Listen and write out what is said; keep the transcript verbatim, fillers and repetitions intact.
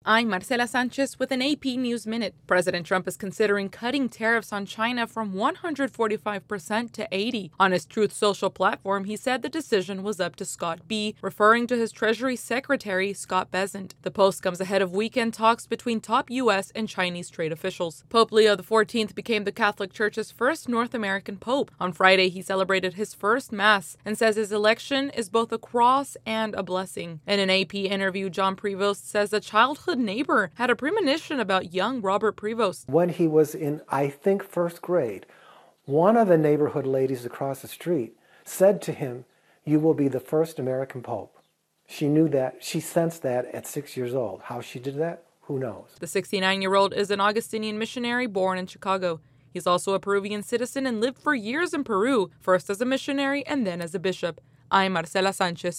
I'm Marcela Sanchez with an A P News Minute. President Trump is considering cutting tariffs on China from one hundred forty-five percent to eighty. On his Truth Social platform, he said the decision was up to Scott B., referring to his Treasury Secretary, Scott Bessent. The post comes ahead of weekend talks between top U S and Chinese trade officials. Pope Leo the fourteenth became the Catholic Church's first North American pope. On Friday, he celebrated his first Mass and says his election is both a cross and a blessing. In an A P interview, John Prevost says a childhood neighbor had a premonition about young Robert Prevost. When he was in, I think, first grade, one of the neighborhood ladies across the street said to him, "You will be the first American pope." She knew that, she sensed that at six years old. How she did that, who knows? The sixty-nine-year-old is an Augustinian missionary born in Chicago. He's also a Peruvian citizen and lived for years in Peru, first as a missionary and then as a bishop. I'm Marcela Sanchez.